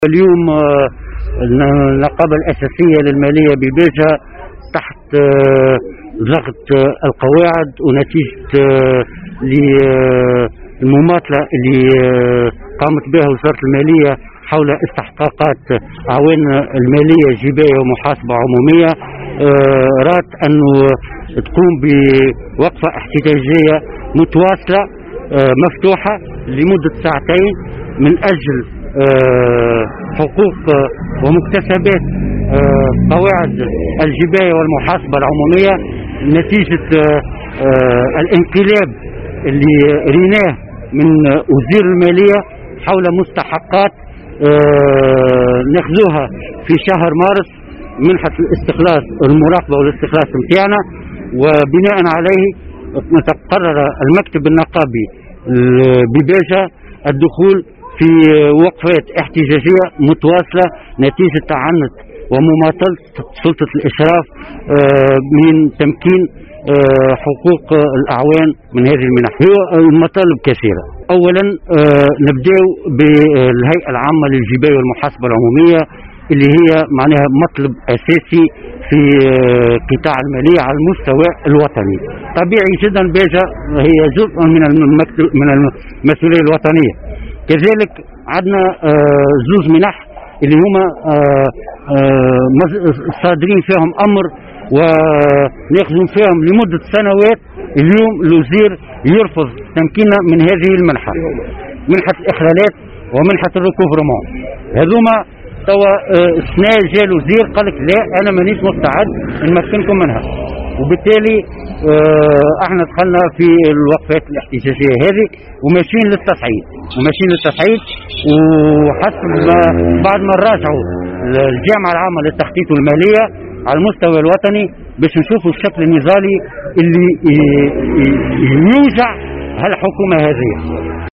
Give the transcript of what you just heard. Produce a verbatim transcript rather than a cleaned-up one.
اليوم النقابة الأساسية للمالية ببيجة تحت ضغط القواعد ونتيجة للمماطلة اللي قامت بها وزارة المالية حول استحقاقات أعوان المالية جباية ومحاسبة عمومية، رات أنه تقوم بوقفة احتجاجية متواصلة مفتوحة لمدة ساعتين من أجل حقوق ومكتسبات قواعد الجباية والمحاسبة العمومية نتيجة الانقلاب اللي ريناه من وزير المالية حول مستحقات ناخذوها في شهر مارس منحة الاستخلاص المراقبة والاستخلاص متاعنا، وبناء عليه تقرر المكتب النقابي ببيجة الدخول في وقفات احتجاجية متواصلة نتيجة تعنت ومماطلة سلطة الإشراف من تمكين حقوق الأعوان من هذه المنح. هو المطالب كثيرة. أولا نبدأ بالهيئة العامة للجباية والمحاسبة العمومية اللي هي معناها مطلب أساسي في قطاع المالية على المستوى الوطني. طبيعي جدا بيجة هي جزء من من المسؤولية الوطنية. كذلك عندنا زوز منح اللي هما صادرين فيهم أمر وناخذون فيهم لمدة سنوات. اليوم الوزير يرفض تمكيننا من هذه المنحة، منحة الإخلالات ومنحة الريكوفرمون. هذوما توا السنة جاء الوزير قال لك لا أنا مانيش مستعد نمكنكم منها، وبالتالي احنا دخلنا في الوقفات الاحتجاجية هذه وماشيين للتصعيد وماشيين للتصعيد وحسب بعد ما نراجعوا الجامعة العامة للتخطيط والمالية على المستوى الوطني باش نشوفوا الشكل النضالي اللي يوجع هالحكومة هذه.